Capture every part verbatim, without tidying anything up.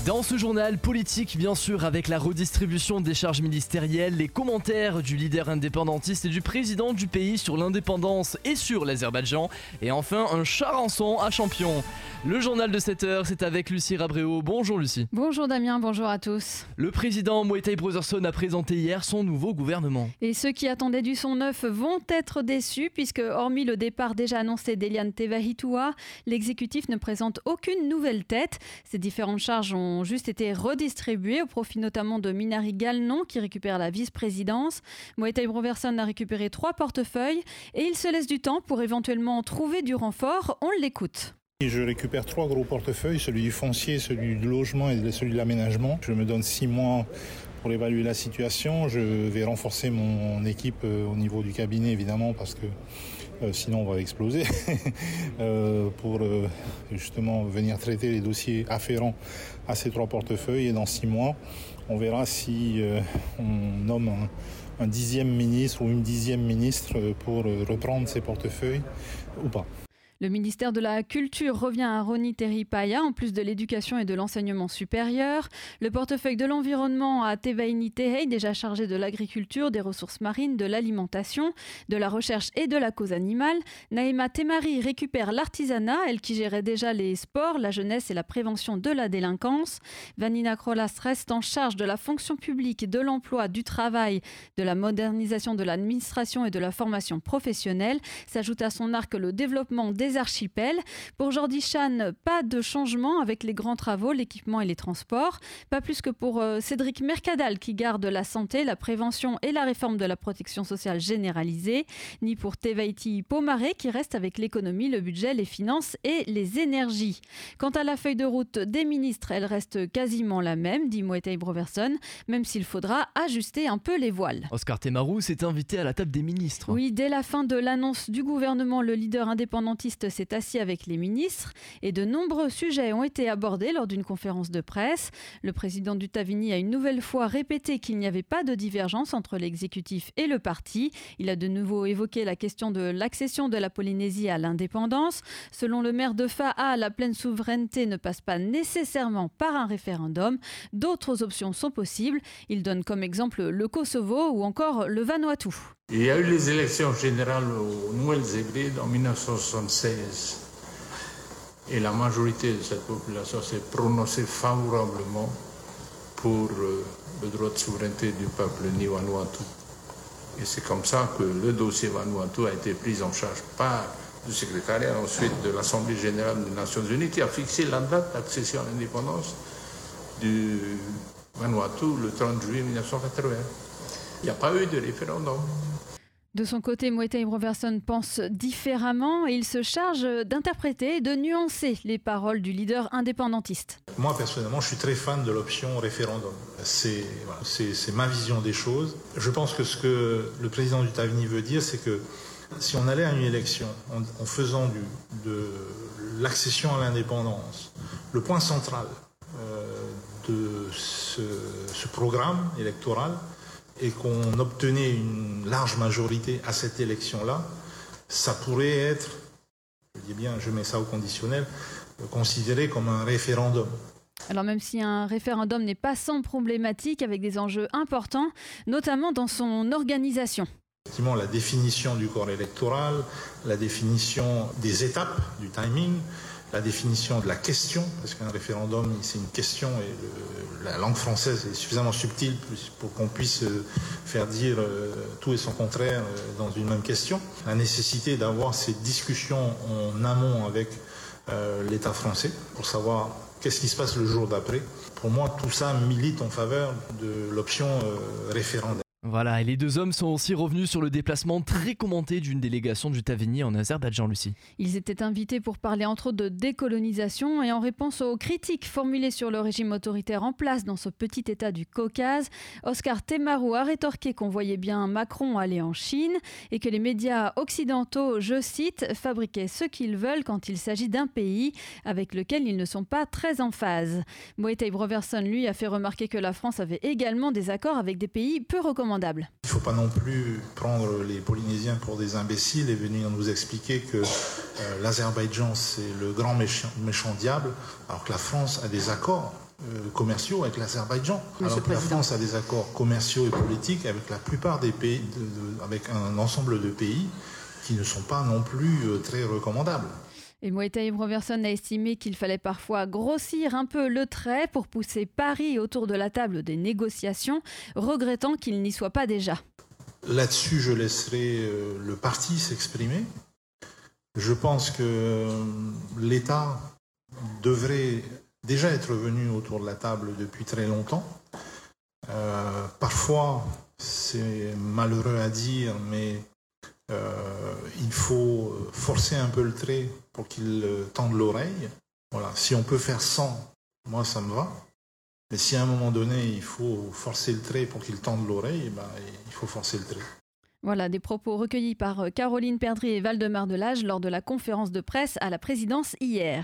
Dans ce journal politique, bien sûr, avec la redistribution des charges ministérielles, les commentaires du leader indépendantiste et du président du pays sur l'indépendance et sur l'Azerbaïdjan, et enfin un charançon à champion. Le journal de sept heures, c'est avec Lucie Rabréau. Bonjour Lucie. Bonjour Damien, bonjour à tous. Le président Moetai Brotherson a présenté hier son nouveau gouvernement. Et ceux qui attendaient du son neuf vont être déçus puisque, hormis le départ déjà annoncé d'Eliane Teva-Hitua, l'exécutif ne présente aucune nouvelle tête. Ces différentes charges ont juste été redistribuées au profit notamment de Minari Galnon qui récupère la vice-présidence. Moetai Brotherson a récupéré trois portefeuilles et il se laisse du temps pour éventuellement trouver du renfort. On l'écoute. Je récupère trois gros portefeuilles, celui du foncier, celui du logement et celui de l'aménagement. Je me donne six mois pour évaluer la situation. Je vais renforcer mon équipe au niveau du cabinet évidemment parce que euh, sinon on va exploser euh, pour euh, justement venir traiter les dossiers afférents à ces trois portefeuilles. Et dans six mois, on verra si euh, on nomme un, un dixième ministre ou une dixième ministre pour reprendre ces portefeuilles ou pas. Le ministère de la Culture revient à Roni Teripaya, en plus de l'éducation et de l'enseignement supérieur. Le portefeuille de l'environnement à Tevaini Tehei, déjà chargé de l'agriculture, des ressources marines, de l'alimentation, de la recherche et de la cause animale. Naïma Temari récupère l'artisanat, elle qui gérait déjà les sports, la jeunesse et la prévention de la délinquance. Vanina Krolas reste en charge de la fonction publique, de l'emploi, du travail, de la modernisation de l'administration et de la formation professionnelle. S'ajoute à son arc le développement des archipels. Pour Jordi Chan, pas de changement avec les grands travaux, l'équipement et les transports. Pas plus que pour euh, Cédric Mercadal qui garde la santé, la prévention et la réforme de la protection sociale généralisée. Ni pour Tevaiti Pomaré qui reste avec l'économie, le budget, les finances et les énergies. Quant à la feuille de route des ministres, elle reste quasiment la même, dit Moetai Brotherson, même s'il faudra ajuster un peu les voiles. Oscar Temaru s'est invité à la table des ministres. Oui, dès la fin de l'annonce du gouvernement, le leader indépendantiste s'est assis avec les ministres et de nombreux sujets ont été abordés lors d'une conférence de presse. Le président du Tavini a une nouvelle fois répété qu'il n'y avait pas de divergence entre l'exécutif et le parti. Il a de nouveau évoqué la question de l'accession de la Polynésie à l'indépendance. Selon le maire de Fa'a, la pleine souveraineté ne passe pas nécessairement par un référendum. D'autres options sont possibles. Il donne comme exemple le Kosovo ou encore le Vanuatu. Il y a eu les élections générales aux Nouvelles-Hébrides en mille neuf cent soixante-seize et la majorité de cette population s'est prononcée favorablement pour euh, le droit de souveraineté du peuple ni Vanuatu. Et c'est comme ça que le dossier Vanuatu a été pris en charge par le secrétariat ensuite de l'Assemblée générale des Nations unies qui a fixé la date d'accession à l'indépendance du Vanuatu le trente juillet mille neuf cent quatre-vingts. Il n'y a pas eu de référendum. De son côté, Moetai Brotherson pense différemment et il se charge d'interpréter et de nuancer les paroles du leader indépendantiste. Moi, personnellement, je suis très fan de l'option référendum. C'est, voilà, c'est, c'est ma vision des choses. Je pense que ce que le président du Tavini veut dire, c'est que si on allait à une élection en, en faisant du, de l'accession à l'indépendance, le point central euh, de ce, ce programme électoral, et qu'on obtenait une large majorité à cette élection-là, ça pourrait être, je dis bien, je mets ça au conditionnel, considéré comme un référendum. Alors même si un référendum n'est pas sans problématique, avec des enjeux importants, notamment dans son organisation. Effectivement, la définition du corps électoral, la définition des étapes, du timing, la définition de la question, parce qu'un référendum, c'est une question et le, la langue française est suffisamment subtile pour qu'on puisse faire dire tout et son contraire dans une même question. La nécessité d'avoir ces discussions en amont avec euh, l'État français pour savoir qu'est-ce qui se passe le jour d'après. Pour moi, tout ça milite en faveur de l'option euh, référendaire. Voilà, et les deux hommes sont aussi revenus sur le déplacement très commenté d'une délégation du Tavini en Azerbaïdjan, Lucie. Ils étaient invités pour parler entre autres de décolonisation et en réponse aux critiques formulées sur le régime autoritaire en place dans ce petit état du Caucase, Oscar Temaru a rétorqué qu'on voyait bien Macron aller en Chine et que les médias occidentaux, je cite, fabriquaient ce qu'ils veulent quand il s'agit d'un pays avec lequel ils ne sont pas très en phase. Moetai Brotherson, lui, a fait remarquer que la France avait également des accords avec des pays peu recommandés recommandable. Il ne faut pas non plus prendre les Polynésiens pour des imbéciles et venir nous expliquer que euh, l'Azerbaïdjan c'est le grand méchant, méchant diable, alors que la France a des accords euh, commerciaux avec l'Azerbaïdjan, alors que la France a des accords commerciaux et politiques avec la plupart des pays, de, de, avec un ensemble de pays qui ne sont pas non plus euh, très recommandables. Et Moitaï Robertson a estimé qu'il fallait parfois grossir un peu le trait pour pousser Paris autour de la table des négociations, regrettant qu'il n'y soit pas déjà. Là-dessus, je laisserai euh, le parti s'exprimer. Je pense que euh, l'État devrait déjà être venu autour de la table depuis très longtemps. Euh, parfois, c'est malheureux à dire, mais euh, il faut forcer un peu le trait pour qu'il tende l'oreille. Voilà. Si on peut faire sans, moi ça me va. Mais si à un moment donné, il faut forcer le trait pour qu'il tende l'oreille, eh ben, il faut forcer le trait. Voilà, des propos recueillis par Caroline Perdry et Waldemar Delage lors de la conférence de presse à la présidence hier.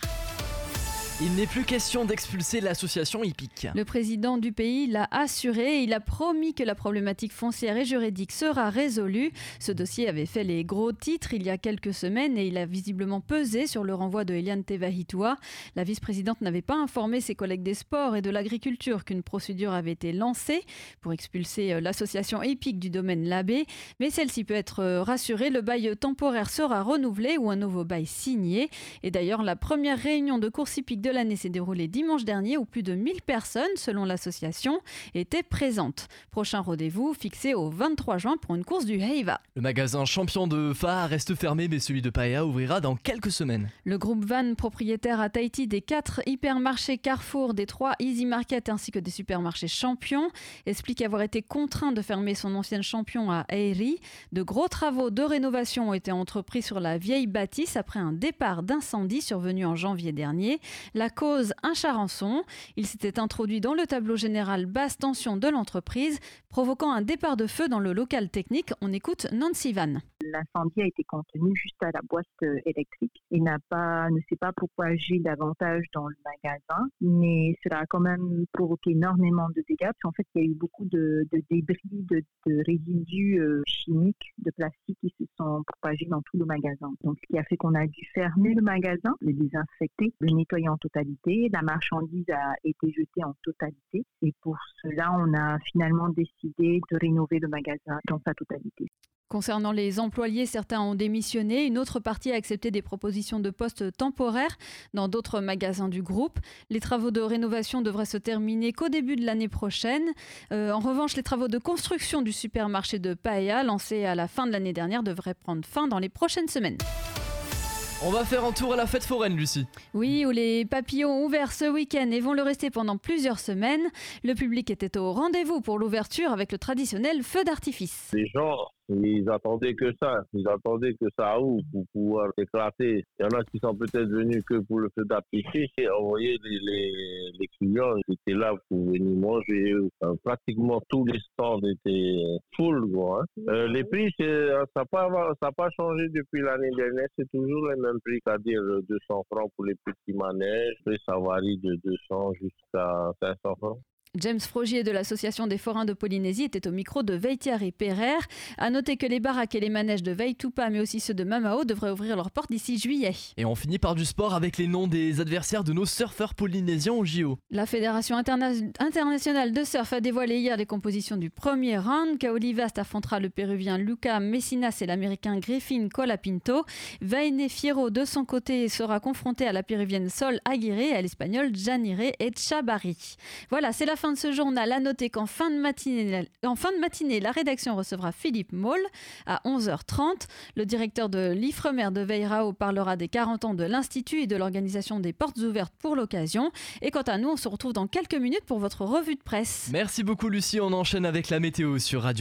Il n'est plus question d'expulser l'association hippique. Le président du pays l'a assuré. Il a promis que la problématique foncière et juridique sera résolue. Ce dossier avait fait les gros titres il y a quelques semaines et il a visiblement pesé sur le renvoi de Eliane Tevahitua. La vice-présidente n'avait pas informé ses collègues des sports et de l'agriculture qu'une procédure avait été lancée pour expulser l'association hippique du domaine Labé. Mais celle-ci peut être rassurée, le bail temporaire sera renouvelé ou un nouveau bail signé. Et d'ailleurs, la première réunion de course hippique de l'année s'est déroulée dimanche dernier où plus de mille personnes, selon l'association, étaient présentes. Prochain rendez-vous fixé au vingt-trois juin pour une course du Heiva. Le magasin champion de Faa reste fermé, mais celui de Paia ouvrira dans quelques semaines. Le groupe Van, propriétaire à Tahiti des quatre hypermarchés Carrefour, des trois Easy Market ainsi que des supermarchés champions, explique avoir été contraint de fermer son ancienne champion à Airi. De gros travaux de rénovation ont été entrepris sur la vieille bâtisse après un départ d'incendie survenu en janvier dernier. La cause, un charançon. Il s'était introduit dans le tableau général basse tension de l'entreprise, provoquant un départ de feu dans le local technique. On écoute Nancy Van. L'incendie a été contenu juste à la boîte électrique. Il n'a pas, ne s'est pas propagé davantage dans le magasin, mais cela a quand même provoqué énormément de dégâts. Parce qu'en fait, il y a eu beaucoup de, de débris, de, de résidus euh, chimiques, de plastique qui se sont propagés dans tout le magasin. Donc, ce qui a fait qu'on a dû fermer le magasin, le désinfecter, le nettoyer en totalité. La marchandise a été jetée en totalité. Et pour cela, on a finalement décidé de rénover le magasin dans sa totalité. Concernant les employés, certains ont démissionné. Une autre partie a accepté des propositions de postes temporaires dans d'autres magasins du groupe. Les travaux de rénovation devraient se terminer qu'au début de l'année prochaine. Euh, en revanche, les travaux de construction du supermarché de Paia, lancés à la fin de l'année dernière, devraient prendre fin dans les prochaines semaines. On va faire un tour à la fête foraine, Lucie. Oui, où les papillons ont ouvert ce week-end et vont le rester pendant plusieurs semaines. Le public était au rendez-vous pour l'ouverture avec le traditionnel feu d'artifice. Les gens, ils attendaient que ça. Ils attendaient que ça ouvre pour pouvoir éclater. Il y en a qui sont peut-être venus que pour le feu d'artifice. Et on voyait les, les, les clients qui étaient là pour venir manger. Euh, pratiquement tous les stands étaient full. Quoi, hein. euh, les prix, c'est, ça n'a pas, ça pas changé depuis l'année dernière. C'est toujours les mêmes prix, c'est-à-dire deux cents francs pour les petits manèges. Après, ça varie de deux cents jusqu'à cinq cents francs. James Frogier de l'Association des forains de Polynésie était au micro de Veitiari Pereire. À noter que les baraques et les manèges de Veitupa, mais aussi ceux de Mamao, devraient ouvrir leurs portes d'ici juillet. Et on finit par du sport avec les noms des adversaires de nos surfeurs polynésiens au J O. La Fédération interna- internationale de surf a dévoilé hier les compositions du premier round. Kaolivast affrontera le Péruvien Luca Messinas et l'Américain Griffin Colapinto. Vaine Fierro, de son côté, sera confronté à la Péruvienne Sol Aguirre et à l'Espagnol Janire Echavarri. Voilà, c'est la fin de ce journal. À noter qu'en fin de matinée, en fin de matinée, la rédaction recevra Philippe Moll à onze heures trente. Le directeur de l'Ifremer de Veirao parlera des quarante ans de l'Institut et de l'organisation des portes ouvertes pour l'occasion. Et quant à nous, on se retrouve dans quelques minutes pour votre revue de presse. Merci beaucoup Lucie, on enchaîne avec la météo sur Radio.